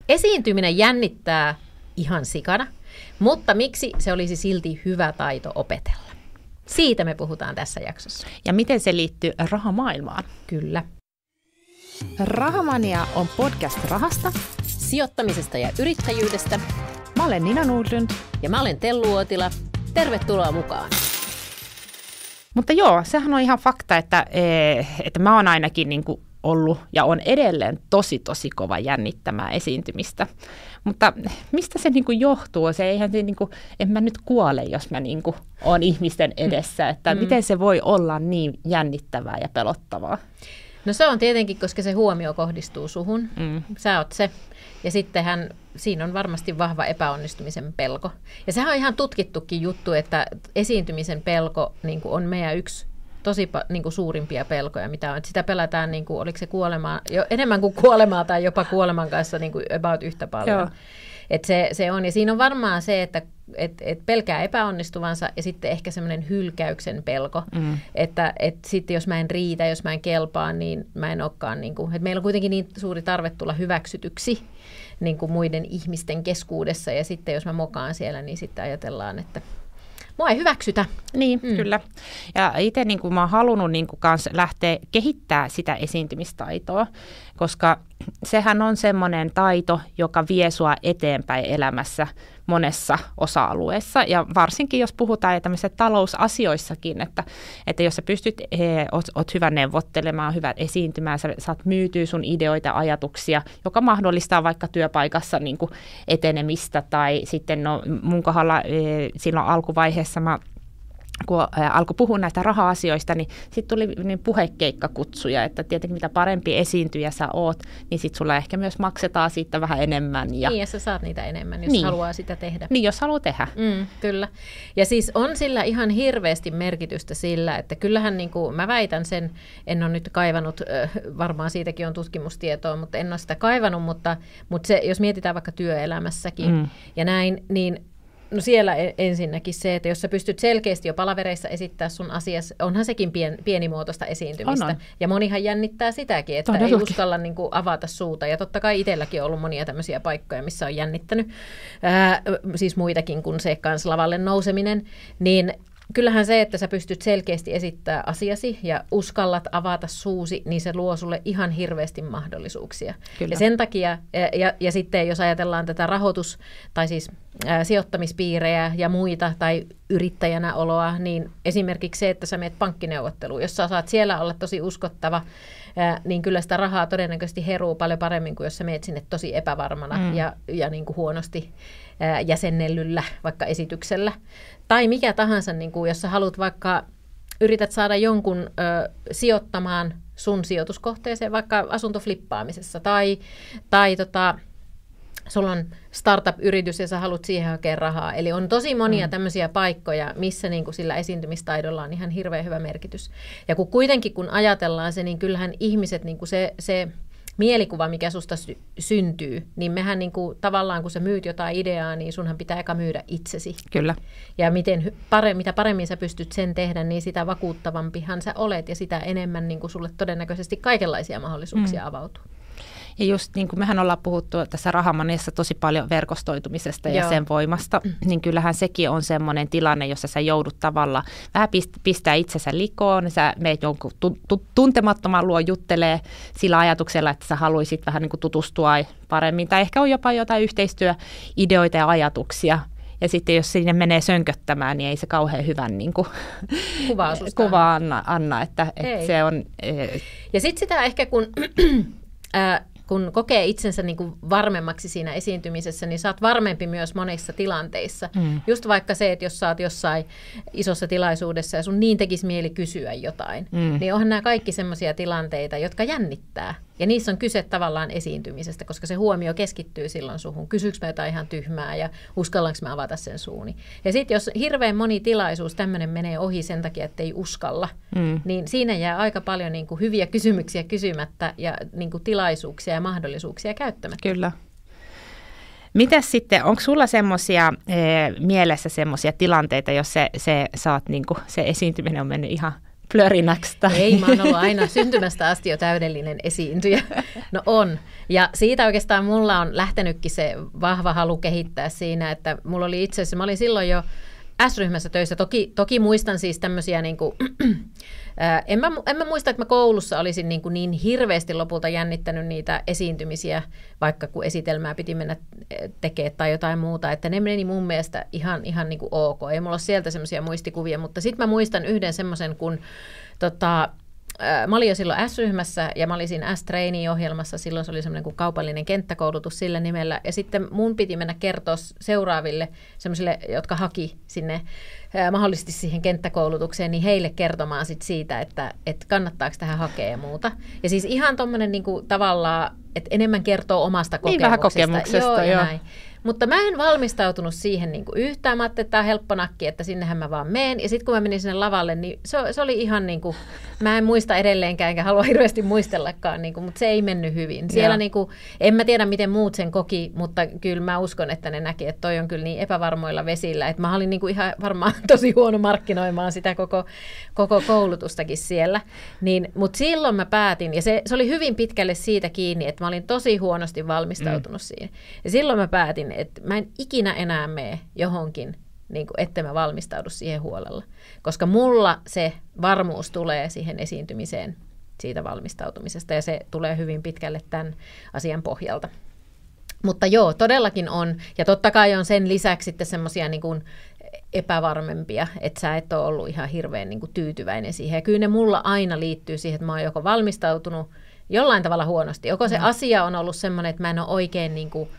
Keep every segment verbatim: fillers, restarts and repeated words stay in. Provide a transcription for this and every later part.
Esiintyminen jännittää ihan sikana, mutta miksi se olisi silti hyvä taito opetella? Siitä me puhutaan tässä jaksossa. Ja miten se liittyy rahamaailmaan? Kyllä. Rahamania on podcast rahasta, sijoittamisesta ja yrittäjyydestä. Mä olen Nina Nordlund. Ja mä olen Tellu Uotila. Tervetuloa mukaan. Mutta joo, sehän on ihan fakta, että, että mä oon ainakin niin kuin ollut ja on edelleen tosi tosi kova jännittämään esiintymistä. Mutta mistä se niin kuin johtuu? Se eihän se niin kuin, en mä nyt kuole, jos mä niin kuin oon ihmisten edessä, että mm. miten se voi olla niin jännittävää ja pelottavaa? No se on tietenkin, koska se huomio kohdistuu suhun. Mm. Sä oot se. Ja sittenhän siinä on varmasti vahva epäonnistumisen pelko. Ja sehän on ihan tutkittukin juttu, että esiintymisen pelko niin kuin on meidän yksi tosi niin kuin suurimpia pelkoja, mitä on. Että sitä pelätään, niin kuin, oliko se kuolemaa, jo enemmän kuin kuolemaa tai jopa kuoleman kanssa niin kuin about yhtä paljon. Joo. Et se, se on. Ja siinä on varmaan se, että et, et pelkää epäonnistuvansa ja sitten ehkä semmoinen hylkäyksen pelko, mm. että et sitten jos mä en riitä, jos mä en kelpaa, niin mä en olekaan, niin kuin, että meillä on kuitenkin niin suuri tarve tulla hyväksytyksi niin kuin muiden ihmisten keskuudessa ja sitten jos mä mokaan siellä, niin sitten ajatellaan, että mua ei hyväksytä. Niin, mm. kyllä. Ja itse niin kuin mä oon halunnut niin kuin kans lähteä kehittämään sitä esiintymistaitoa, koska sehän on semmoinen taito, joka vie sua eteenpäin elämässä monessa osa-alueessa. Ja varsinkin, jos puhutaan tämmöisissä talousasioissakin, että, että jos sä pystyt, he, oot, oot hyvä neuvottelemaan, hyvä esiintymään, sä saat myytyä sun ideoita, ajatuksia, joka mahdollistaa vaikka työpaikassa niin kuin etenemistä. Tai sitten no, mun kohdalla silloin alkuvaiheessa mä kun alkoi puhua näistä raha-asioista, niin sitten tuli niin puhekeikkakutsuja, että tietenkin mitä parempi esiintyjä sä oot, niin sitten sulla ehkä myös maksetaan siitä vähän enemmän. Ja niin, ja sä saat niitä enemmän, jos niin. haluaa sitä tehdä. Niin, jos haluaa tehdä. Mm, kyllä. Ja siis on sillä ihan hirveästi merkitystä sillä, että kyllähän niin kuin mä väitän sen, en ole nyt kaivannut, varmaan siitäkin on tutkimustietoa, mutta en ole sitä kaivannut, mutta, mutta se, jos mietitään vaikka työelämässäkin mm. ja näin, niin no siellä ensinnäkin se, että jos sä pystyt selkeästi jo palavereissa esittämään sun asiassa, onhan sekin pien, pienimuotoista esiintymistä. On, on. Ja monihan jännittää sitäkin, että Todellakin. Ei uskalla niin kuin avata suuta. Ja totta kai itselläkin on ollut monia tämmöisiä paikkoja, missä on jännittänyt, ää, siis muitakin kuin se kanssa lavalle nouseminen, niin kyllähän se, että sä pystyt selkeästi esittämään asiasi ja uskallat avata suusi, niin se luo sulle ihan hirveästi mahdollisuuksia. Kyllä. Ja sen takia, ja, ja, ja sitten jos ajatellaan tätä rahoitus- tai siis ä, sijoittamispiirejä ja muita tai yrittäjänä oloa, niin esimerkiksi se, että sä menet pankkineuvotteluun, jos sä saat siellä olla tosi uskottava, ä, niin kyllä sitä rahaa todennäköisesti heruu paljon paremmin kuin jos sä menet sinne tosi epävarmana mm. ja, ja niin kuin huonosti ä, jäsennellyllä vaikka esityksellä. Tai mikä tahansa, niin kuin jos sä haluat vaikka, yrität saada jonkun ö, sijoittamaan sun sijoituskohteeseen vaikka asuntoflippaamisessa tai, tai tota, sulla on startup-yritys ja sä haluat siihen hakea rahaa. Eli on tosi monia mm. tämmöisiä paikkoja, missä niin kuin sillä esiintymistaidolla on ihan hirveän hyvä merkitys. Ja kun kuitenkin kun ajatellaan se, niin kyllähän ihmiset, niin kuin se... se mielikuva, mikä susta sy- syntyy, niin mehän niin kuin, tavallaan, kun sä myyt jotain ideaa, niin sunhan pitää eka myydä itsesi. Kyllä. Ja miten pare- mitä paremmin sä pystyt sen tehdä, niin sitä vakuuttavampihan sä olet, ja sitä enemmän niin kuin sulle todennäköisesti kaikenlaisia mahdollisuuksia mm. avautuu. Ja just niin kuin mehän ollaan puhuttu tässä Rahamaniassa tosi paljon verkostoitumisesta ja Joo. sen voimasta, niin kyllähän sekin on semmoinen tilanne, jossa sä joudut tavallaan vähän pistää itsensä likoon, sä meet jonkun tuntemattoman luo juttelee sillä ajatuksella, että sä haluaisit vähän niin kuin tutustua paremmin, tai ehkä on jopa jotain yhteistyöideoita ja ajatuksia. Ja sitten jos sinne menee sönköttämään, niin ei se kauhean hyvän niin kuin, kuvaa anna, anna että, että se on... Ja sitten sitä ehkä kun... Ää, kun kokee itsensä niin kuin varmemmaksi siinä esiintymisessä, niin sä oot varmempi myös monissa tilanteissa. Mm. Just vaikka se, että jos sä oot jossain isossa tilaisuudessa ja sun niin tekisi mieli kysyä jotain, mm. niin onhan nämä kaikki semmoisia tilanteita, jotka jännittää. Ja niissä on kyse tavallaan esiintymisestä, koska se huomio keskittyy silloin suhun. Kysyykö mä jotain ihan tyhmää ja uskallanko mä avata sen suuni. Ja sitten jos hirveän moni tilaisuus tämmöinen menee ohi sen takia, että ei uskalla, mm. niin siinä jää aika paljon niin kuin hyviä kysymyksiä kysymättä ja niin kuin tilaisuuksia ja mahdollisuuksia käyttämättä. Kyllä. Mitäs sitten, onko sulla semmoisia e, mielessä semmoisia tilanteita, jos se, se, saat, niin kuin, se esiintyminen on mennyt ihan plörinäksi? Tai? Ei, mä oon ollut aina syntymästä asti jo täydellinen esiintyjä. No on. Ja siitä oikeastaan mulla on lähtenytkin se vahva halu kehittää siinä, että mulla oli itse asiassa, mä olin silloin jo S-ryhmässä töissä. Toki, toki muistan siis tämmöisiä, niin kuin, ää, en, mä, en mä muista, että mä koulussa olisin niin, kuin niin hirveästi lopulta jännittänyt niitä esiintymisiä, vaikka kun esitelmää piti mennä tekemään tai jotain muuta, että ne meni mun mielestä ihan, ihan niin kuin ok. Ei mulla ole sieltä semmoisia muistikuvia, mutta sitten mä muistan yhden semmoisen, kun tota, mä olin jo silloin S-ryhmässä ja mä olin siinä S-trainee-ohjelmassa, silloin se oli semmoinen kuin kaupallinen kenttäkoulutus sillä nimellä, ja sitten mun piti mennä kertoa seuraaville semmoisille, jotka haki sinne ää, mahdollisesti siihen kenttäkoulutukseen, niin heille kertomaan sit siitä, että, että kannattaako tähän hakea ja muuta. Ja siis ihan tommoinen niin kuin tavallaan, että enemmän kertoo omasta kokemuksesta. Niin vähän kokemuksesta, joo. joo. Mutta mä en valmistautunut siihen niin kuin yhtään. Mä ajattelin, että tämä on helppo nakki, että sinnehän mä vaan meen. Ja sitten kun mä menin sinne lavalle, niin se, se oli ihan niin kuin, mä en muista edelleenkään, enkä halua hirveästi muistellakaan, niin kuin, mutta se ei mennyt hyvin. Siellä niin kuin, en mä tiedä, miten muut sen koki, mutta kyllä mä uskon, että ne näki, että toi on kyllä niin epävarmoilla vesillä. Että mä olin niin kuin ihan varmaan tosi huono markkinoimaan sitä koko, koko koulutustakin siellä. Niin, mutta silloin mä päätin, ja se, se oli hyvin pitkälle siitä kiinni, että mä olin tosi huonosti valmistautunut mm. siihen. Ja silloin mä päätin, että mä en ikinä enää mene johonkin, niin kuin, että mä valmistaudu siihen huolella. Koska mulla se varmuus tulee siihen esiintymiseen siitä valmistautumisesta, ja se tulee hyvin pitkälle tämän asian pohjalta. Mutta joo, todellakin on, ja totta kai on sen lisäksi sitten semmoisia niin kuin epävarmempia, että sä et ole ollut ihan hirveän niin kuin tyytyväinen siihen. Ja kyllä ne mulla aina liittyy siihen, että mä oon joko valmistautunut jollain tavalla huonosti, joko se mm. asia on ollut semmoinen, että mä en ole oikein niin kuin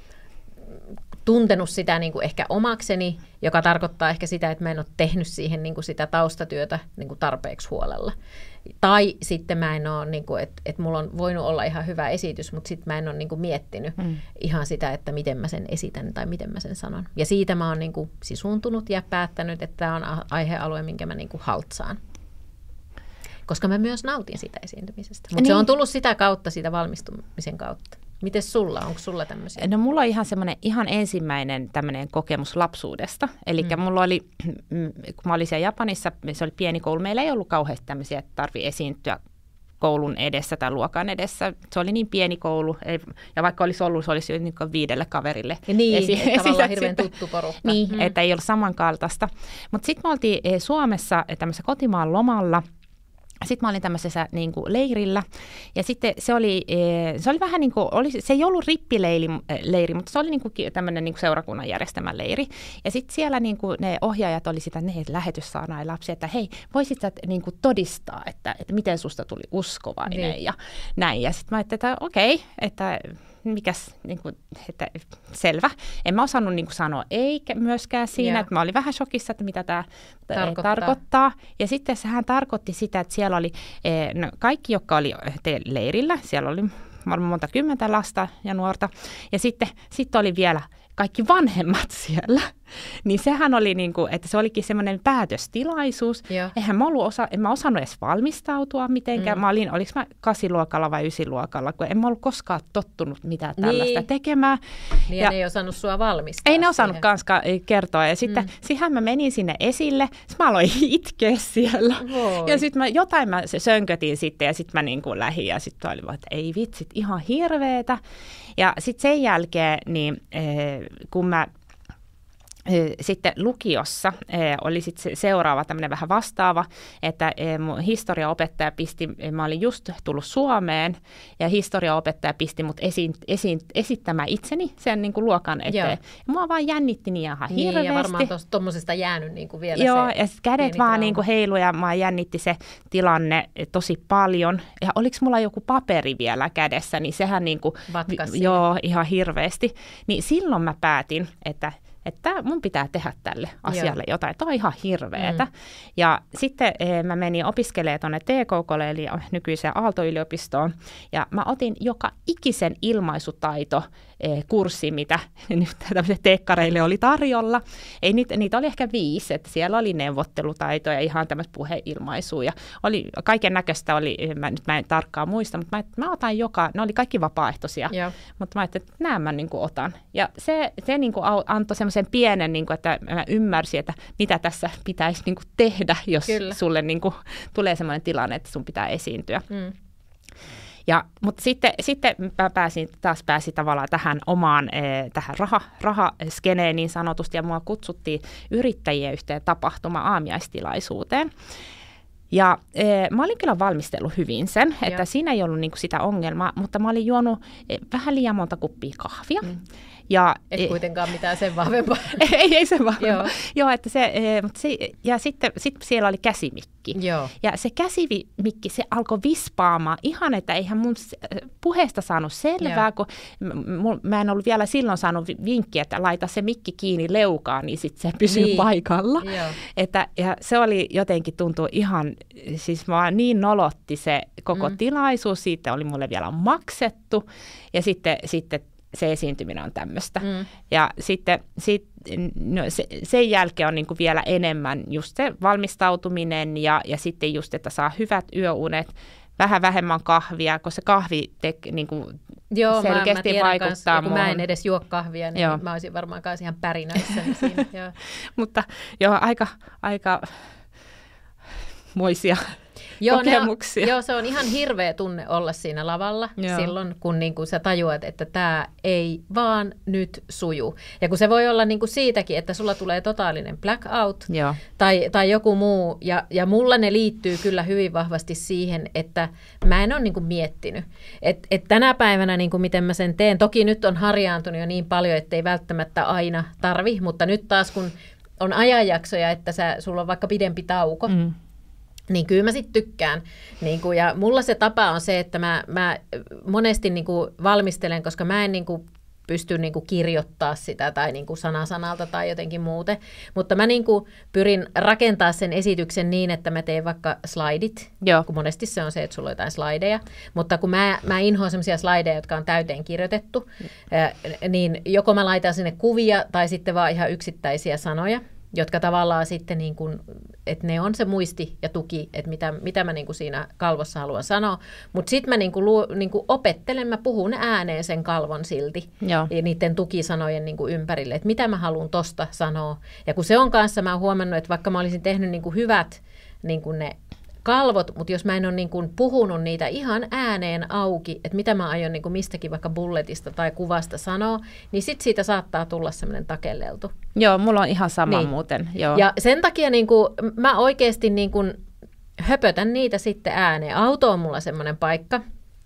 tuntenut sitä niin kuin ehkä omakseni, joka tarkoittaa ehkä sitä, että mä en ole tehnyt siihen niin kuin sitä taustatyötä niin kuin tarpeeksi huolella. Tai sitten mä en ole, niin kuin, että, että mulla on voinut olla ihan hyvä esitys, mutta sitten mä en ole niin kuin miettinyt mm. ihan sitä, että miten mä sen esitän tai miten mä sen sanon. Ja siitä mä oon niin kuin sisuuntunut ja päättänyt, että tämä on aihealue, minkä mä niin kuin haltsaan. Koska mä myös nautin sitä esiintymisestä. Mutta niin. Se on tullut sitä kautta, sitä valmistumisen kautta. Mites sulla? Onko sulla tämmöisiä? No mulla on ihan semmoinen ihan ensimmäinen tämmöinen kokemus lapsuudesta. Eli mm. mulla oli, kun mä olin siellä Japanissa, se oli pieni koulu, meillä ei ollut kauheasti tämmöisiä, että tarvii esiintyä koulun edessä tai luokan edessä. Se oli niin pieni koulu, ja vaikka olisi ollut, se olisi jo niin viidelle kaverille. Ja niin, esi- että tavallaan hirveän tuttu porukka. Niin, mm. että ei ollut samankaltaista. Mutta sitten me oltiin Suomessa tämmöisessä kotimaan lomalla. Sitten mä olin tämmöisessä niin kuin leirillä, ja sitten se oli, se oli vähän niin kuin, oli, se ei ollut rippileiri, leiri, mutta se oli niin kuin tämmöinen niin kuin seurakunnan järjestämä leiri. Ja sitten siellä niin kuin ne ohjaajat oli sitä, ne lähetyssaarnaajia lapsia, että hei, voisit sä niin kuin todistaa, että, että miten susta tuli uskovainen niin. ja näin. Ja sitten mä ajattelin, että okei, okay, että mikäs, niin kuin, että selvä. En mä osannut niin kuin sanoa ei myöskään siinä, yeah. että mä olin vähän shokissa, että mitä tämä tarkoittaa. tarkoittaa. Ja sitten sehän tarkoitti sitä, että siellä oli no, kaikki, jotka oli leirillä, siellä oli varmaan monta kymmentä lasta ja nuorta, ja sitten, sitten oli vielä kaikki vanhemmat siellä. Niin sehän oli, niin kuin, että se olikin semmoinen päätöstilaisuus. Joo. Eihän mä, ollut osa, en mä osannut edes valmistautua mitenkään. Mm. Mä olin, oliko mä kasiluokalla vai ysiluokalla, kun en mä ollut koskaan tottunut mitään tällaista niin. tekemään. Niin ja ne ei osannut sua valmistaa. Ei ne osannut kanskaan kertoa. Ja sitten mm. siihen mä menin sinne esille, sitten mä aloin itkeä siellä. Voi. Ja sitten mä jotain mä sönkötin sitten ja sitten mä niin kuin lähdin ja sitten oli vaan, että ei vitsit, ihan hirveetä. Ja sitten sen jälkeen, niin, kun mä sitten lukiossa oli sitten seuraava tämmöinen vähän vastaava, että mun historiaopettaja pisti, mä olin just tullut Suomeen, ja historiaopettaja pisti mut esiin, esiin, esittämään itseni sen niin kuin luokan eteen. Ja mua vaan jännitti niin ihan niin, hirveästi. Ja varmaan tuommoisesta jäänyt niin kuin vielä Joo, se ja kädet vaan niin kuin heilu, ja mua jännitti se tilanne tosi paljon. Ja oliko mulla joku paperi vielä kädessä, niin sehän niin kuin, joo, ihan hirveästi. Niin silloin mä päätin, että että mun pitää tehdä tälle asialle Joo. jotain. Tämä on ihan hirveetä. Mm. Ja sitten eh, mä menin opiskelemaan tuonne T K K:lle, eli nykyiseen Aalto-yliopistoon, ja mä otin joka ikisen ilmaisutaito eh, kurssi, mitä nyt tämmöisille teekkareille oli tarjolla. Ei, niitä, niitä oli ehkä viisi, että siellä oli neuvottelutaito ja ihan tämmöistä puheilmaisua, ja oli, kaiken näköistä oli, mä, nyt mä en tarkkaan muista, mutta mä, mä otan joka, ne oli kaikki vapaaehtoisia, Joo. mutta mä ajattelin, että nämä mä niin kuin otan. Ja se, se niin kuin antoi semmoisen semmoisen pienen, niin kuin, että mä ymmärsin, että mitä tässä pitäisi niin kuin tehdä, jos Kyllä. sulle niin kuin, tulee semmoinen tilanne, että sun pitää esiintyä. Mm. Ja, mutta sitten, sitten mä pääsin, taas pääsin tavallaan tähän omaan eh, tähän raha, rahaskeneen niin sanotusti, ja mua kutsuttiin yrittäjien yhteen tapahtuma-aamiaistilaisuuteen. Ja eh, mä olin kyllä valmistellut hyvin sen, että Joo. siinä ei ollut niinku sitä ongelmaa, mutta mä olin juonut eh, vähän liian monta kuppia kahvia. Mm. Ja, et kuitenkaan mitään sen vahvempaa. ei, ei sen vahvempaa. Joo. Joo, että se, mutta se, ja sitten sit siellä oli käsimikki. Joo. Ja se käsimikki, se alkoi vispaamaan ihan, että eihän mun puheesta saanut selvää, Joo. kun mä en ollut vielä silloin saanut vinkkiä, että laita se mikki kiinni leukaan, niin sitten se pysyy niin. paikalla. Että, ja se oli jotenkin tuntuu ihan, siis mä niin nolotti se koko mm. tilaisuus, siitä oli mulle vielä maksettu ja sitten, sitten se esiintyminen on tämmöistä. Mm. Ja sitten sit, no, se, sen jälkeen on niin kuin vielä enemmän just se valmistautuminen ja, ja sitten just, että saa hyvät yöunet, vähän vähemmän kahvia, koska se kahvi te, niin kuin Joo, selkeästi mä, mä vaikuttaa. Kun mä en edes juo kahvia, niin joo. mä olisin varmaan kanssa ihan pärinöissä siinä. Joo. Mutta joo, aika, aika moisia Joo, kokemuksia. On, joo, se on ihan hirveä tunne olla siinä lavalla joo. silloin, kun niinku sä tajuat, että tämä ei vaan nyt suju. Ja kun se voi olla niinku siitäkin, että sulla tulee totaalinen blackout tai, tai joku muu. Ja, ja mulla ne liittyy kyllä hyvin vahvasti siihen, että mä en ole niinku miettinyt. Että et tänä päivänä, niinku miten mä sen teen, toki nyt on harjaantunut jo niin paljon, ettei välttämättä aina tarvi, mutta nyt taas kun on ajanjaksoja, että sä, sulla on vaikka pidempi tauko, mm. niin kyllä mä sitten tykkään. Niin kuin, ja mulla se tapa on se, että mä, mä monesti niin kuin valmistelen, koska mä en niin kuin pysty niin kuin kirjoittaa sitä tai niin kuin sana sanalta tai jotenkin muuten. Mutta mä niin kuin pyrin rakentaa sen esityksen niin, että mä teen vaikka slaidit, Joo. kun monesti se on se, että sulla on jotain slaideja. Mutta kun mä, mä inhoan sellaisia slaideja, jotka on täyteen kirjoitettu, niin joko mä laitan sinne kuvia tai sitten vaan ihan yksittäisiä sanoja, jotka tavallaan sitten, niin kuin, että ne on se muisti ja tuki, että mitä, mitä mä niin kuin siinä kalvossa haluan sanoa. Mutta sitten mä niin kuin luo, niin kuin opettelen, mä puhun ääneen sen kalvon silti Joo. ja niiden tukisanojen niin kuin ympärille, että mitä mä haluan tosta sanoa. Ja kun se on kanssa, mä oon huomannut, että vaikka mä olisin tehnyt niin kuin hyvät niin kuin ne kalvot, mutta jos mä en ole niin kuin puhunut niitä ihan ääneen auki, että mitä mä aion niin kuin mistäkin vaikka bulletista tai kuvasta sanoa, niin sitten siitä saattaa tulla semmoinen takelleltu. Joo, mulla on ihan sama niin. muuten. Joo. Ja sen takia niin kuin, mä oikeasti niin kuin höpötän niitä sitten ääneen. Auto on mulla semmoinen paikka,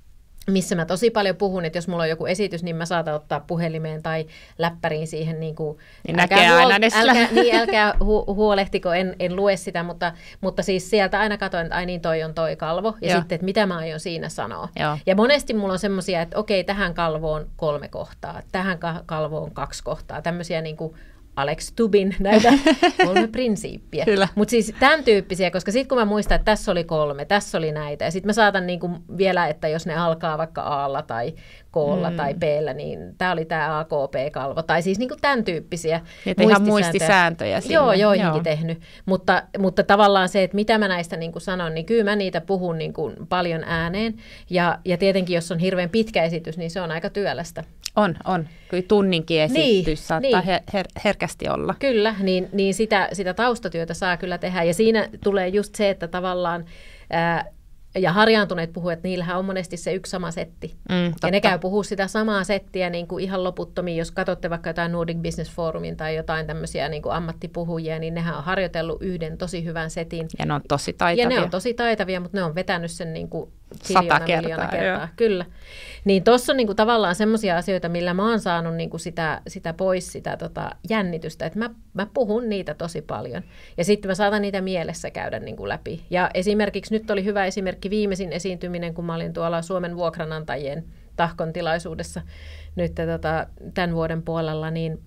missä mä tosi paljon puhun, että jos mulla on joku esitys, niin mä saatan ottaa puhelimeen tai läppäriin siihen, niin kuin, niin älkää, huol- älkää, niin, älkää hu- huolehtiko, en, en lue sitä, mutta, mutta siis sieltä aina katsoin, että ai niin, toi on toi kalvo, ja Joo. sitten, että mitä mä aion siinä sanoa. Joo. Ja monesti mulla on semmoisia, että okei, tähän kalvoon kolme kohtaa, tähän kalvoon kaksi kohtaa, tämmöisiä niin kuin Alex Tubin näitä kolme prinsiippiä. Mutta siis tämän tyyppisiä, koska sitten kun mä muistan, että tässä oli kolme, tässä oli näitä, ja sitten mä saatan niinku vielä, että jos ne alkaa vaikka A:lla tai K:lla mm. tai B:llä, niin tämä oli tämä A K P-kalvo, tai siis niinku tämän tyyppisiä muistisääntöjä. Ihan muistisääntöjä sinne. Joo, joihinkin Joo. tehnyt. Mutta, mutta tavallaan se, että mitä mä näistä niinku sanon, niin kyllä mä niitä puhun niinku paljon ääneen, ja, ja tietenkin jos on hirveän pitkä esitys, niin se on aika työlästä. On, on. Kyllä tunninkin esitys niin, saattaa niin. her- herkästi olla. Kyllä, niin, niin sitä, sitä taustatyötä saa kyllä tehdä. Ja siinä tulee just se, että tavallaan, ää, ja harjaantuneet puhuu, että niillähän on monesti se yksi sama setti. Mm, ja ne käy puhua sitä samaa settiä niin kuin ihan loputtomiin. Jos katsotte vaikka jotain Nordic Business Forumin tai jotain tämmöisiä niin kuin ammattipuhujia, niin nehän on harjoitellut yhden tosi hyvän setin. Ja ne on tosi taitavia. Ja ne on tosi taitavia, mutta ne on vetänyt sen niin kuin Sata kertaa, miljoona kertaa. Kyllä. Niin tuossa on niinku tavallaan semmoisia asioita, millä mä oon saanut niinku sitä, sitä pois, sitä tota jännitystä, että mä, mä puhun niitä tosi paljon. Ja sitten mä saatan niitä mielessä käydä niinku läpi. Ja esimerkiksi nyt oli hyvä esimerkki viimeisin esiintyminen, kun mä olin tuolla Suomen vuokranantajien tahkon tilaisuudessa nyt tota, tämän vuoden puolella, niin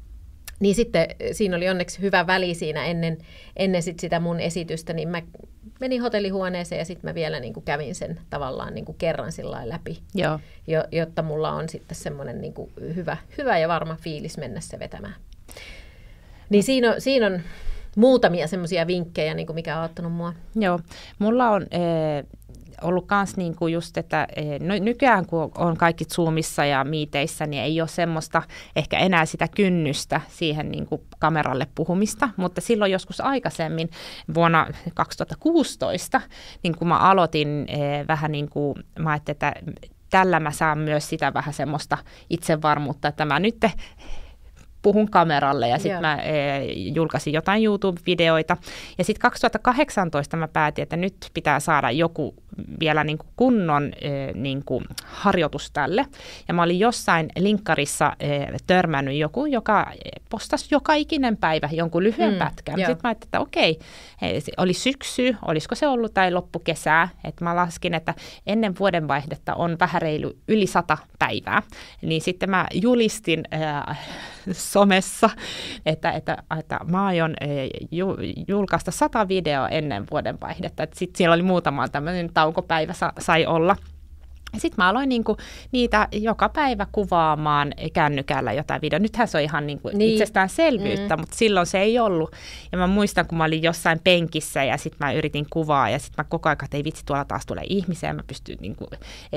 Niin sitten siinä oli onneksi hyvä väli siinä ennen, ennen sit sitä mun esitystä, niin mä menin hotellihuoneeseen ja sitten mä vielä niin kuin kävin sen tavallaan niin kuin kerran sillä läpi, Joo. Jo, jotta mulla on sitten semmoinen niin kuin hyvä, hyvä ja varma fiilis mennä se vetämään. Niin siinä on, siinä on muutamia semmoisia vinkkejä, niin kuin mikä on auttanut mua. Joo, mulla on... Ee... ollut myös niinku just, että no, nykyään kun on kaikki Zoomissa ja Meeteissä, niin ei ole semmoista ehkä enää sitä kynnystä siihen niinku kameralle puhumista, mutta silloin joskus aikaisemmin vuonna kaksituhattakuusitoista, niin kun mä aloitin eh, vähän niin kuin, mä ajattelin, että tällä mä saan myös sitä vähän semmoista itsevarmuutta, että mä nyt puhun kameralle ja sitten mä e, julkaisin jotain YouTube-videoita. Ja sitten kaksituhattakahdeksantoista mä päätin, että nyt pitää saada joku vielä niin kuin kunnon e, niin kuin harjoitus tälle. Ja mä olin jossain linkkarissa e, törmännyt joku, joka postasi joka ikinen päivä jonkun lyhyen mm, pätkän. Sitten mä ajattelin, että okei, oli syksy, olisiko se ollut tai loppukesää. Että mä laskin, että ennen vuodenvaihdetta on vähän reilu yli sata päivää. Niin sitten mä julistin e, somessa, että, että, että mä aion ju, julkaista sata videoa ennen vuodenvaihdetta. Sitten siellä oli muutama tämmöinen taukopäivä sa, sai olla. Sitten mä aloin niinku niitä joka päivä kuvaamaan kännykällä jotain videoa. Nythän se on ihan niinku niin. itsestäänselvyyttä, mm. mutta silloin se ei ollut. Ja mä muistan, kun mä olin jossain penkissä ja sitten mä yritin kuvaa ja sitten mä koko ajan, että ei vitsi, tuolla taas tulee ihmisiä. Ja mä pystyin, niinku,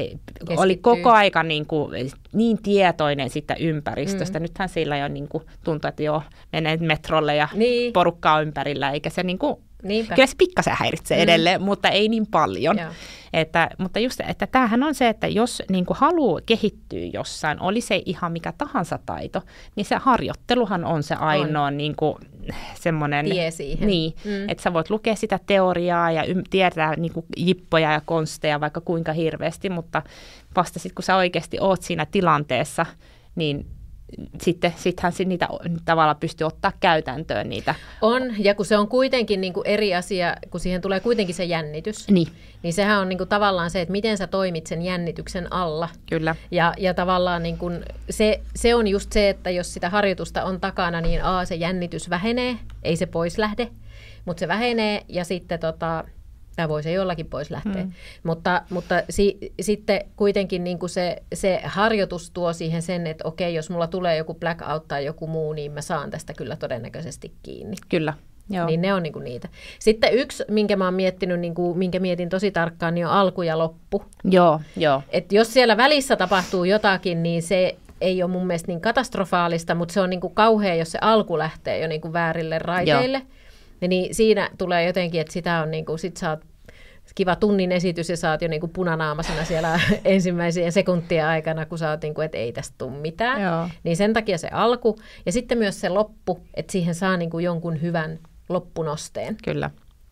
oli koko aika niinku, niin tietoinen siitä ympäristöstä. Mm. Nythän sillä jo niinku, tuntuu, että joo, menee metrolle ja niin. porukkaa ympärillä, eikä se niinku, kyllä se pikkasen häiritsee mm. edelleen, mutta ei niin paljon. Että, mutta just, että tämähän on se, että jos niin kuin haluaa kehittyä jossain, oli se ihan mikä tahansa taito, niin se harjoitteluhan on se ainoa on. Niin kuin semmoinen tie siihen. Niin, mm. että sä voit lukea sitä teoriaa ja ym- tietää niin kuin jippoja ja konsteja vaikka kuinka hirveästi, mutta vasta sitten kun sä oikeasti oot siinä tilanteessa, niin sitten sittenhän niitä tavallaan pystyy ottaa käytäntöön niitä. On, ja kun se on kuitenkin niin kuin eri asia, kun siihen tulee kuitenkin se jännitys, niin, niin sehän on niin kuin tavallaan se, että miten sä toimit sen jännityksen alla. Kyllä. Ja, ja tavallaan niin kuin se, se on just se, että jos sitä harjoitusta on takana, niin a, se jännitys vähenee, ei se pois lähde, mutta se vähenee ja sitten tota, tämä voi se jollakin pois lähteä. Hmm. Mutta, mutta si, sitten kuitenkin niin kuin se, se harjoitus tuo siihen sen, että okei, jos mulla tulee joku blackout tai joku muu, niin mä saan tästä kyllä todennäköisesti kiinni. Kyllä. Joo. Niin ne on niin kuin niitä. Sitten yksi, minkä mä oon miettinyt, niin kuin, minkä mietin tosi tarkkaan, niin on alku ja loppu. Joo, joo. Et jos siellä välissä tapahtuu jotakin, niin se ei ole mun mielestä niin katastrofaalista, mutta se on niin kuin kauhea, jos se alku lähtee jo niin kuin väärille raiteille. Joo. Niin siinä tulee jotenkin, että sitä on niin kuin, sit sä oot kiva tunnin esitys ja sä oot jo niin kuin punanaamasena siellä ensimmäisien sekuntien aikana, kun sä oot niin kuin, että ei tästä tule mitään. Joo. Niin sen takia se alku ja sitten myös se loppu, että siihen saa niin kuin jonkun hyvän loppunosteen. Kyllä.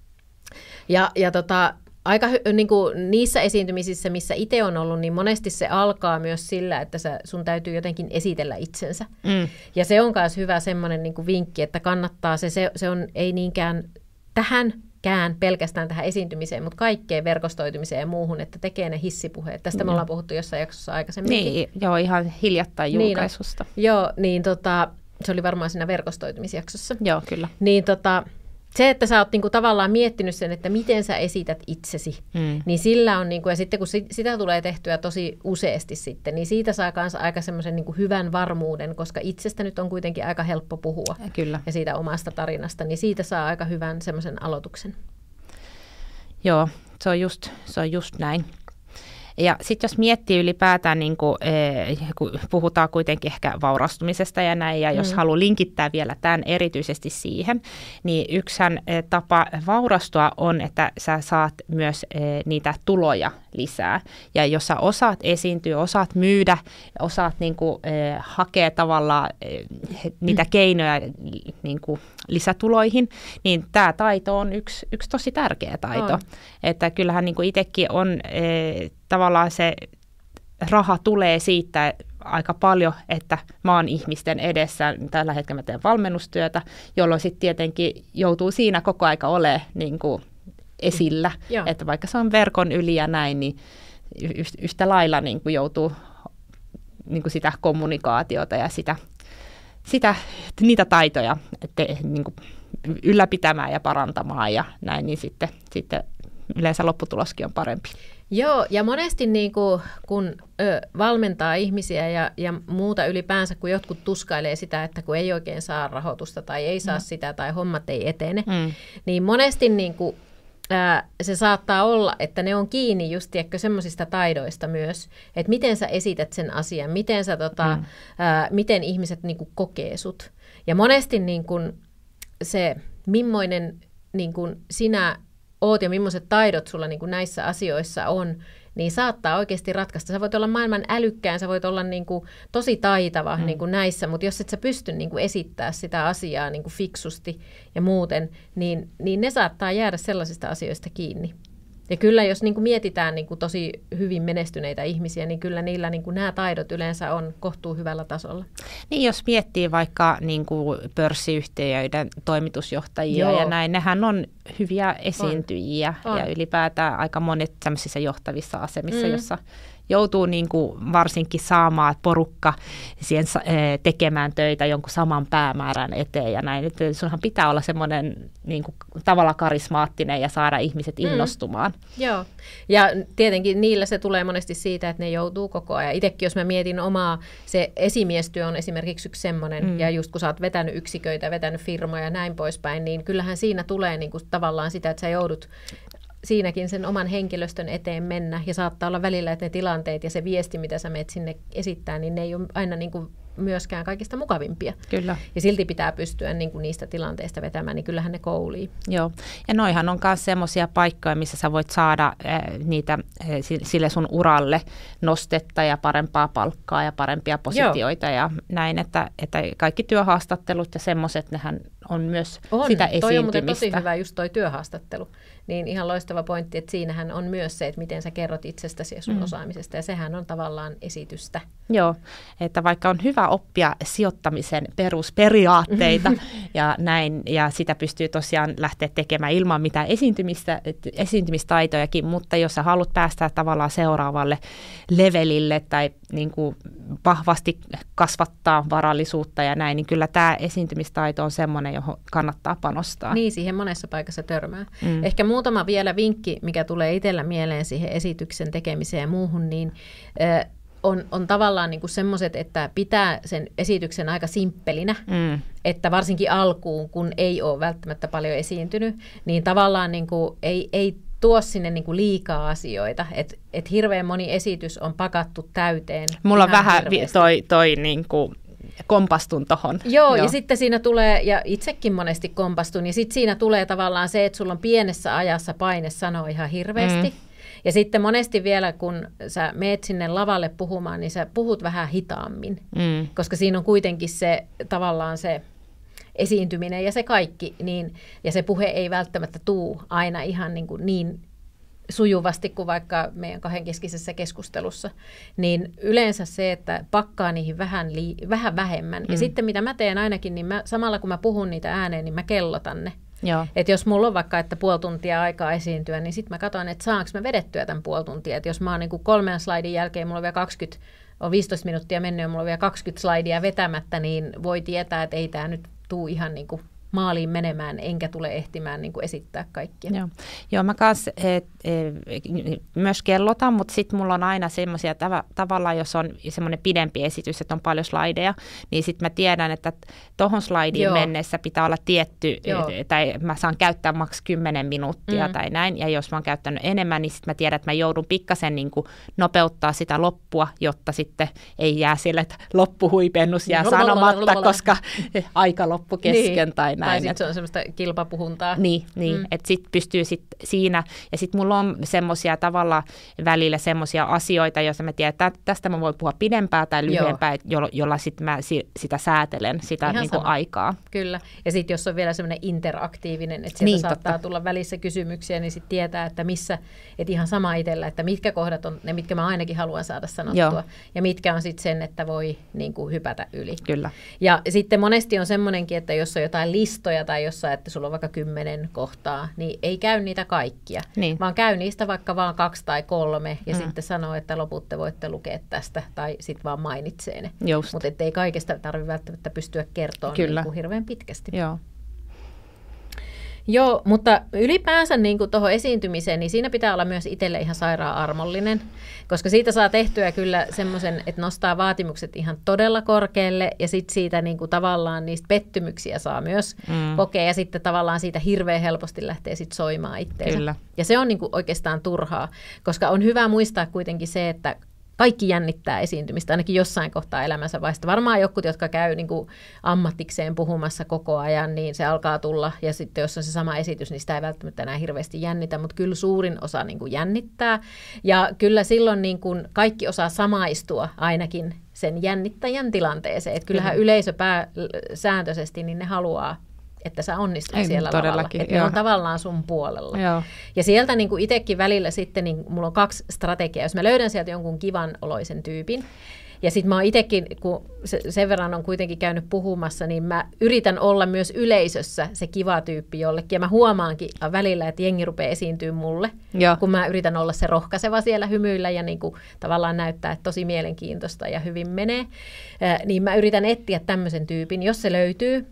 Ja, ja tota, aika niin kuin niissä esiintymisissä, missä itse on ollut, niin monesti se alkaa myös sillä, että sä, sun täytyy jotenkin esitellä itsensä. Mm. Ja se on myös hyvä semmoinen niin kuin vinkki, että kannattaa se, se, se on ei niinkään tähänkään pelkästään tähän esiintymiseen, mutta kaikkeen verkostoitumiseen ja muuhun, että tekee ne hissipuheet. Tästä me ollaan puhuttu jossain jaksossa aikaisemmin. Niin, joo, ihan hiljattain julkaisusta. Niin, no, joo, niin tota, se oli varmaan siinä verkostoitumisjaksossa. Joo, kyllä. Niin tota, se, että sä oot niinku tavallaan miettinyt sen, että miten sä esität itsesi, mm. niin sillä on, niinku, ja sitten kun sit, sitä tulee tehtyä tosi useasti sitten, niin siitä saa myös aika semmoisen niinku hyvän varmuuden, koska itsestä nyt on kuitenkin aika helppo puhua. Kyllä. Ja siitä omasta tarinasta, niin siitä saa aika hyvän semmoisen aloituksen. Joo, se on just, se on just näin. Ja sitten jos miettii ylipäätään, niin kun, eh, kun puhutaan kuitenkin ehkä vaurastumisesta ja näin, ja jos mm. haluaa linkittää vielä tämän erityisesti siihen, niin yksihän eh, tapa vaurastua on, että sä saat myös eh, niitä tuloja lisää. Ja jos sä osaat esiintyä, osaat myydä, osaat niin kun, eh, hakea tavallaan eh, niitä mm. keinoja niin kun lisätuloihin, niin tämä taito on yksi, yksi tosi tärkeä taito. On. Että kyllähän niin kun itsekin on eh, tavallaan se raha tulee siitä aika paljon, että mä oon ihmisten edessä. Tällä hetkellä mä teen valmennustyötä, jolloin sitten tietenkin joutuu siinä koko aika olemaan niin kuin esillä. Mm. Että vaikka se on verkon yli ja näin, niin yhtä lailla niin kuin joutuu niin kuin sitä kommunikaatiota ja sitä, sitä, niitä taitoja te, niin kuin ylläpitämään ja parantamaan ja näin, niin sitten, sitten yleensä lopputuloskin on parempi. Joo, ja monesti niin kuin, kun ö, valmentaa ihmisiä ja, ja muuta ylipäänsä, kun jotkut tuskailee sitä, että kun ei oikein saa rahoitusta tai ei saa mm. sitä tai hommat ei etene, mm. niin monesti niin kuin, ää, se saattaa olla, että ne on kiinni just semmoisista taidoista myös, että miten sä esität sen asian, miten, sä, tota, mm. ää, miten ihmiset niin kuin kokee sut. Ja monesti niin kuin se, millainen niin kuin sinä oot ja millaiset taidot sulla niin kuin näissä asioissa on, niin saattaa oikeasti ratkaista. Sä voit olla maailman älykkään, sä voit olla niin kuin tosi taitava mm. niin kuin näissä, mutta jos et sä pysty niin kuin esittää sitä asiaa niin kuin fiksusti ja muuten, niin, niin ne saattaa jäädä sellaisista asioista kiinni. Ja kyllä jos niin kuin mietitään niin kuin tosi hyvin menestyneitä ihmisiä, niin kyllä niillä niin kuin nämä taidot yleensä on kohtuu hyvällä tasolla. Niin jos miettii vaikka niin kuin pörssiyhtiöiden toimitusjohtajia Joo. ja näin, nehän on hyviä esiintyjiä on. On. Ja ylipäätään aika monet tämmöisissä johtavissa asemissa, mm. jossa joutuu niin kuin varsinkin saamaan porukka siihen tekemään töitä jonkun saman päämäärän eteen ja näin. Että sunhan pitää olla semmoinen niin kuin tavalla karismaattinen ja saada ihmiset innostumaan. Mm. Joo, ja tietenkin niillä se tulee monesti siitä, että ne joutuu koko ajan. Itsekin jos mä mietin omaa, se esimiestyö on esimerkiksi yksi semmoinen, mm. ja just kun sä oot vetänyt yksiköitä, vetänyt firmoja ja näin poispäin, niin kyllähän siinä tulee niin kuin tavallaan sitä, että sä joudut siinäkin sen oman henkilöstön eteen mennä, ja saattaa olla välillä, että ne tilanteet ja se viesti, mitä sä menet sinne esittää, niin ne ei ole aina niin kuin myöskään kaikista mukavimpia. Kyllä. Ja silti pitää pystyä niin kuin niistä tilanteista vetämään, niin kyllähän ne koulii. Joo, ja noihan on myös semmoisia paikkoja, missä sä voit saada äh, niitä äh, sille sun uralle nostetta ja parempaa palkkaa ja parempia positioita Joo. ja näin, että, että kaikki työhaastattelut ja semmoiset, nehän on myös on. Sitä esiintymistä. Toi on muuten tosi hyvä just toi työhaastattelu. Niin ihan loistava pointti, että siinähän on myös se, että miten sä kerrot itsestäsi ja sun mm. osaamisesta, ja sehän on tavallaan esitystä. Joo, että vaikka on hyvä oppia sijoittamisen perusperiaatteita ja näin, ja sitä pystyy tosiaan lähteä tekemään ilman mitään esiintymistä, esiintymistaitojakin, mutta jos sä haluat päästä tavallaan seuraavalle levelille tai niin kuin vahvasti kasvattaa varallisuutta ja näin, niin kyllä tämä esiintymistaito on semmoinen, johon kannattaa panostaa. Niin, siihen monessa paikassa törmää. Mm. Ehkä muutama vielä vinkki, mikä tulee itsellä mieleen siihen esityksen tekemiseen ja muuhun, niin äh, on, on tavallaan niinku semmoiset, että pitää sen esityksen aika simppelinä, mm. että varsinkin alkuun, kun ei ole välttämättä paljon esiintynyt, niin tavallaan niinku ei, ei tuo sinne niinku liikaa asioita, että et hirveän moni esitys on pakattu täyteen. Mulla on vähän hirveästi. toi, toi niinku kompastun tohon. Joo, Joo, ja sitten siinä tulee, ja itsekin monesti kompastun, ja sitten siinä tulee tavallaan se, että sulla on pienessä ajassa paine sanoa ihan hirveästi. Mm. Ja sitten monesti vielä, kun sä meet sinne lavalle puhumaan, niin sä puhut vähän hitaammin, mm. koska siinä on kuitenkin se tavallaan se esiintyminen ja se kaikki, niin, ja se puhe ei välttämättä tuu aina ihan niin, kuin niin sujuvasti kuin vaikka meidän kahdenkeskisessä keskustelussa, niin yleensä se, että pakkaa niihin vähän, lii, vähän vähemmän. Mm. Ja sitten mitä mä teen ainakin, niin mä, samalla kun mä puhun niitä ääneen, niin mä kellotan ne. Että jos mulla on vaikka että puoli tuntia aikaa esiintyä, niin sitten mä katson, että saanko mä vedettyä tämän puoli tuntia. Että jos mä oon niin kuin kolmen slaidin jälkeen, mulla on vielä kaksikymmentä, on viisitoista minuuttia mennyt ja mulla on vielä kaksikymmentä slaidia vetämättä, niin voi tietää, että ei tämä nyt tule ihan niin kuin maaliin menemään, enkä tule ehtimään niin kuin esittää kaikkia. Joo, Joo mä kans, et, et, myös kellotan, mutta sitten mulla on aina semmoisia tav- tavallaan, jos on semmoinen pidempi esitys, että on paljon slaideja, niin sitten mä tiedän, että tohon slaidiin Joo. mennessä pitää olla tietty, Joo. tai mä saan käyttää maks kymmenen minuuttia mm. tai näin, ja jos mä oon käyttänyt enemmän, niin sitten mä tiedän, että mä joudun pikkasen niin kuin nopeuttaa sitä loppua, jotta sitten ei jää sille, että loppuhuipennus jää sanomatta, koska aika loppu kesken tai näin. Tai sitten se on semmoista kilpapuhuntaa. Niin, niin mm. että sitten pystyy sit siinä, ja sitten mulla on semmoisia tavalla välillä semmoisia asioita, joissa mä tiedän, että tästä mä voin puhua pidempää tai lyhyempää, jolla, jolla sitten mä si, sitä säätelen, sitä niinku aikaa. Kyllä, ja sitten jos on vielä semmoinen interaktiivinen, että sieltä niin, saattaa totta. tulla välissä kysymyksiä, niin sitten tietää, että missä, että ihan sama itsellä, että mitkä kohdat on ne, mitkä mä ainakin haluan saada sanottua, Joo. ja mitkä on sitten sen, että voi niin kuin hypätä yli. Kyllä. Ja sitten monesti on semmoinenkin, että jos on jotain listoja tai jossain, että sulla on vaikka kymmenen kohtaa, niin ei käy niitä kaikkia, niin. vaan käy niistä vaikka vaan kaksi tai kolme ja mm. sitten sanoo, että loput te voitte lukea tästä tai sitten vaan mainitsee ne. Mutta ei kaikesta tarvitse välttämättä pystyä kertomaan niin kuin hirveän pitkästi. Joo. Joo, mutta ylipäänsä niin tuohon esiintymiseen, niin siinä pitää olla myös itselle ihan sairaan armollinen, koska siitä saa tehtyä kyllä semmoisen, että nostaa vaatimukset ihan todella korkealle, ja sitten siitä niin kuin tavallaan niistä pettymyksiä saa myös mm. kokea, ja sitten tavallaan siitä hirveän helposti lähtee sitten soimaan itseensä. Kyllä. Ja se on niin kuin oikeastaan turhaa, koska on hyvä muistaa kuitenkin se, että kaikki jännittää esiintymistä, ainakin jossain kohtaa elämänsä vaiheessa. Varmaan jotkut, jotka käy niin kuin ammatikseen puhumassa koko ajan, niin se alkaa tulla. Ja sitten jos on se sama esitys, niin sitä ei välttämättä enää hirveästi jännitä, mutta kyllä suurin osa niin kuin jännittää. Ja kyllä silloin niin kuin kaikki osaa samaistua ainakin sen jännittäjän tilanteeseen. Että kyllähän mm-hmm. yleisö pääsääntöisesti, niin ne haluaa, että sä onnistut Ei, siellä lavalla. Että ne on tavallaan sun puolella. Joo. Ja sieltä niin kuin itsekin välillä sitten, niin mulla on kaksi strategiaa. Jos mä löydän sieltä jonkun kivan oloisen tyypin, ja sitten mä oon itsekin, kun sen verran on kuitenkin käynyt puhumassa, niin mä yritän olla myös yleisössä se kiva tyyppi jollekin. Ja mä huomaankin välillä, että jengi rupeaa esiintyä mulle, Joo. kun mä yritän olla se rohkaiseva siellä hymyillä ja niin kuin tavallaan näyttää, että tosi mielenkiintoista ja hyvin menee. Äh, niin mä yritän etsiä tämmöisen tyypin, jos se löytyy.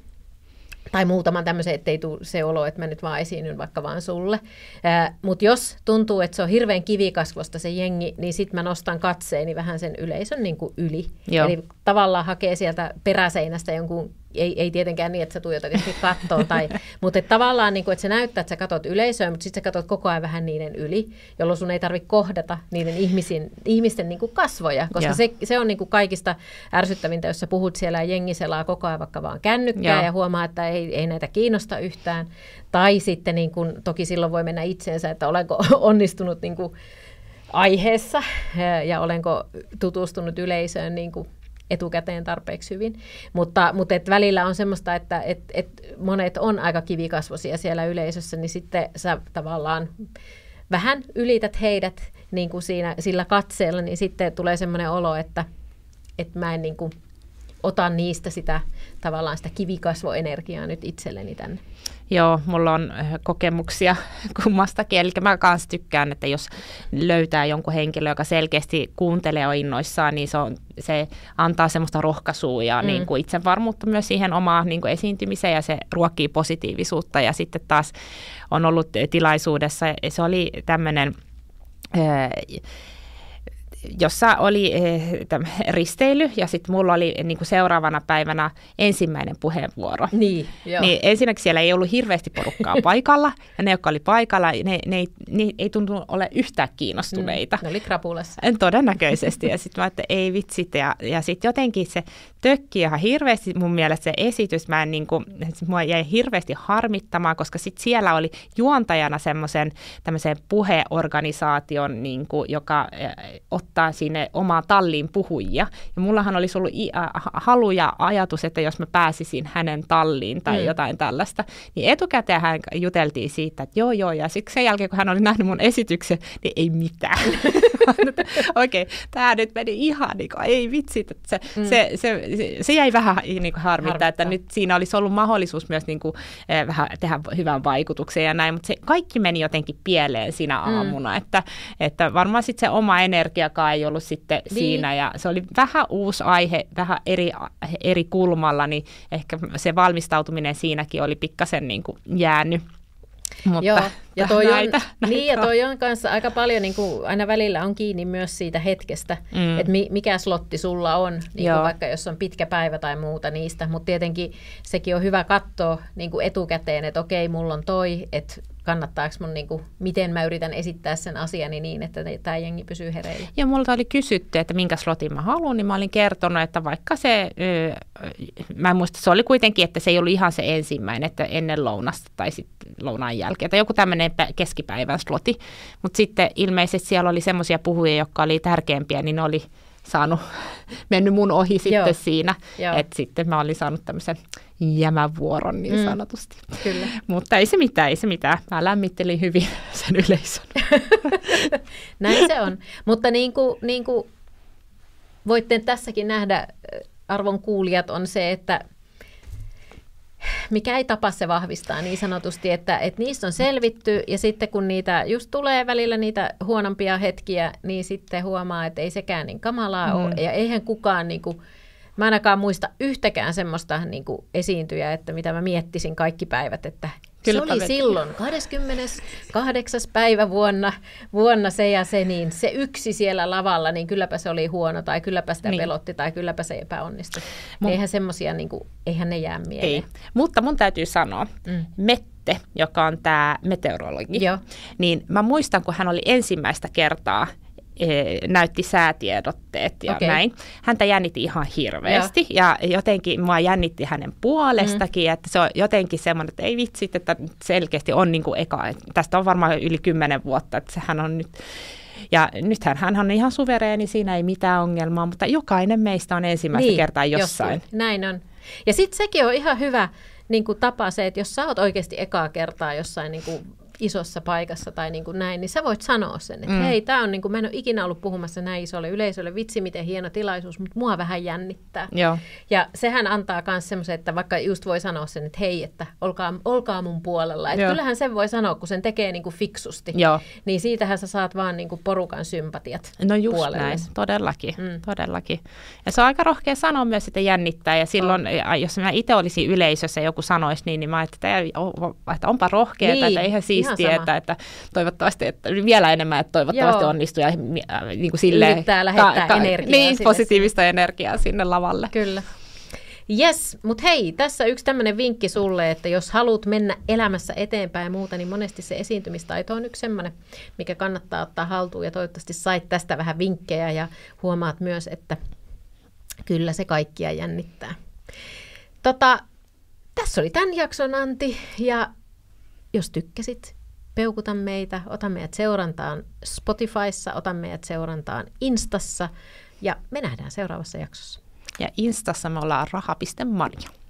Tai muutaman tämmöisen, ettei tule se olo, että mä nyt vaan esiinnyn vaikka vaan sulle. Mutta jos tuntuu, että se on hirveän kivikasvosta se jengi, niin sitten mä nostan katseeni vähän sen yleisön niin kuin yli. Joo. Eli tavallaan hakee sieltä peräseinästä jonkun, ei, ei tietenkään niin, että sä tuijotat johonkin kattoon, tai, mutta et tavallaan, niin kuin, että se näyttää, että sä katot yleisöä, mutta sitten sä katot koko ajan vähän niiden yli, jolloin sun ei tarvitse kohdata niiden ihmisen, ihmisten niin kuin kasvoja, koska se, se on niin kuin kaikista ärsyttävintä, jos sä puhut siellä ja jengi selaa koko ajan vaikka vaan kännykkää ja, ja huomaa, että ei, ei näitä kiinnosta yhtään. Tai sitten niin kuin, toki silloin voi mennä itseensä, että olenko onnistunut niin kuin aiheessa ja olenko tutustunut yleisöön niin kuin etukäteen tarpeeksi hyvin, mutta, mutta et välillä on semmoista, että et, et monet on aika kivikasvoisia siellä yleisössä, niin sitten sä tavallaan vähän ylität heidät niin kuin siinä, sillä katseella, niin sitten tulee semmoinen olo, että, että mä en niin kuin ota niistä sitä tavallaan sitä kivikasvoenergiaa nyt itselleni tänne. Joo, mulla on kokemuksia kummastakin, eli mä kanssa tykkään, että jos löytää jonkun henkilön, joka selkeästi kuuntelee ja innoissaan, niin se, on, se antaa semmoista rohkaisua ja mm. niin kuin itsevarmuutta myös siihen omaan niin kuin esiintymiseen, ja se ruokkii positiivisuutta. Ja sitten taas on ollut tilaisuudessa, se oli tämmöinen, jossa oli eh, risteily, ja sitten mulla oli niin kuin seuraavana päivänä ensimmäinen puheenvuoro. Niin, joo. Niin ensinnäkin siellä ei ollut hirveästi porukkaa paikalla, ja ne, jotka oli paikalla, ne, ne, ei, ne ei tuntunut ole yhtään kiinnostuneita. Mm, ne oli krapulassa. Todennäköisesti, ja sitten mä että ei vitsit, ja, ja sitten jotenkin se tökki ihan hirveästi mun mielestä se esitys, mä en niin kuin, mua jäi hirveästi harmittamaan, koska sitten siellä oli juontajana semmoisen tämmöisen puheorganisaation, niin kuin, joka ottaa sinne omaan talliin puhujia. Ja mullahan olisi ollut halu ja ajatus, että jos mä pääsisin hänen talliin tai mm. jotain tällaista, niin etukäteen hän juteltiin siitä, että joo joo, ja siksi sen jälkeen, kun hän oli nähnyt mun esityksen, niin ei mitään. Okei, okay, tämä nyt meni ihan, niin kuin, ei vitsit, että se, mm. se, se, se, se jäi vähän niin kuin harmittaa, harmittaa, että nyt siinä olisi ollut mahdollisuus myös niin kuin, eh, vähän tehdä hyvän vaikutuksen ja näin, mutta se kaikki meni jotenkin pieleen siinä aamuna, mm. että, että varmaan sitten se oma energiakaan ei ollut sitten niin. siinä, ja se oli vähän uusi aihe, vähän eri, eri kulmalla, niin ehkä se valmistautuminen siinäkin oli pikkasen niin kuin jäänyt. Mutta Joo, ja toi, näitä, on, näitä niin, ja toi on kanssa aika paljon, niin kuin aina välillä on kiinni myös siitä hetkestä, mm. että mi, mikä slotti sulla on, niin kuin vaikka jos on pitkä päivä tai muuta niistä, mutta tietenkin sekin on hyvä katsoa niin kuin etukäteen, että okei, mulla on toi, että kannattaako mun, niin kuin, miten mä yritän esittää sen asiani niin, että tämä jengi pysyy hereillä. Ja multa oli kysytty, että minkä slotin mä haluan, niin mä olin kertonut, että vaikka se, mä en muista, se oli kuitenkin, että se ei ollut ihan se ensimmäinen, että ennen lounasta tai sitten lounaan jälkeen, tai joku tämmöinen keskipäivän sloti, mutta sitten ilmeisesti siellä oli semmoisia puhujia, jotka oli tärkeämpiä, niin ne oli saanut, mennyt mun ohi sitten Joo. siinä, että sitten mä olin saanut tämmöisen jämävuoron niin mm. sanotusti. Kyllä. Mutta ei se mitään, ei se mitään. Mä lämmittelin hyvin sen yleisön. Näin se on. Mutta niin kuin, niin kuin voitte tässäkin nähdä, arvon kuulijat, on se, että mikä ei tapa se vahvistaa niin sanotusti, että, että niistä on selvitty, ja sitten kun niitä just tulee välillä niitä huonompia hetkiä, niin sitten huomaa, että ei sekään niin kamalaa mm. ole, ja eihän kukaan niin kuin, mä ainakaan muista yhtäkään semmoista niin kuin esiintyjää, että mitä mä miettisin kaikki päivät, että Se oli silloin kahdeskymmeneskahdeksas päivä vuonna, vuonna se ja se, niin se yksi siellä lavalla, niin kylläpä se oli huono, tai kylläpä sitä niin. pelotti, tai kylläpä se epäonnistui. Mun... Eihän semmoisia, niin kuin, eihän ne jää mieleen. Ei, mutta mun täytyy sanoa, mm. Mette, joka on tämä meteorologi, Joo. niin mä muistan, kun hän oli ensimmäistä kertaa näytti säätiedotteet ja okay. näin. Häntä jännitti ihan hirveästi ja, ja jotenkin mua jännitti hänen puolestakin, mm. että se on jotenkin semmoinen, että ei vitsi, että selkeästi on niin kuin eka. Tästä on varmaan yli kymmenen vuotta, että sehän on nyt, ja nythän hän on ihan suvereeni, siinä ei mitään ongelmaa, mutta jokainen meistä on ensimmäistä niin, kertaa jossain. Jossain. Näin on. Ja sitten sekin on ihan hyvä niin kuin tapa se, että jos sä oot oikeasti ekaa kertaa jossain niin kuin isossa paikassa tai niin kuin näin, niin sä voit sanoa sen, että mm. hei, tää on niin kuin, mä en ole ikinä ollut puhumassa näin isolle yleisölle, vitsi miten hieno tilaisuus, mutta mua vähän jännittää. Joo. Ja sehän antaa myös semmoisen, että vaikka just voi sanoa sen, että hei, että olkaa, olkaa mun puolella. Että kyllähän sen voi sanoa, kun sen tekee niin kuin fiksusti, Joo. niin siitähän sä saat vaan niin kuin porukan sympatiat No just puolelle. Näin, todellakin, mm. todellakin. Ja se on aika rohkea sanoa myös, että jännittää, ja silloin, oh. jos mä itse olisin yleisössä ja joku sanoisi niin, niin mä ajattelin, että onpa rohkeaa, niin. että eihän siistiä, että, että toivottavasti, että vielä enemmän, että toivottavasti Joo. onnistuu ja niin kuin silleen, yrittää lähettää ka- energiaa. Niin, positiivista sinne. energiaa sinne lavalle. Kyllä. Jes, mutta hei, tässä yksi tämmöinen vinkki sulle, että jos haluat mennä elämässä eteenpäin ja muuta, niin monesti se esiintymistaito on yksi semmoinen, mikä kannattaa ottaa haltuun, ja toivottavasti sait tästä vähän vinkkejä ja huomaat myös, että kyllä se kaikkia jännittää. Tota, tässä oli tämän jakson Antti, ja jos tykkäsit, peukuta meitä, ota meidät seurantaan Spotifyssa, ota meidät seurantaan Instassa, ja me nähdään seuraavassa jaksossa. Ja Instassa me ollaan raha piste marja.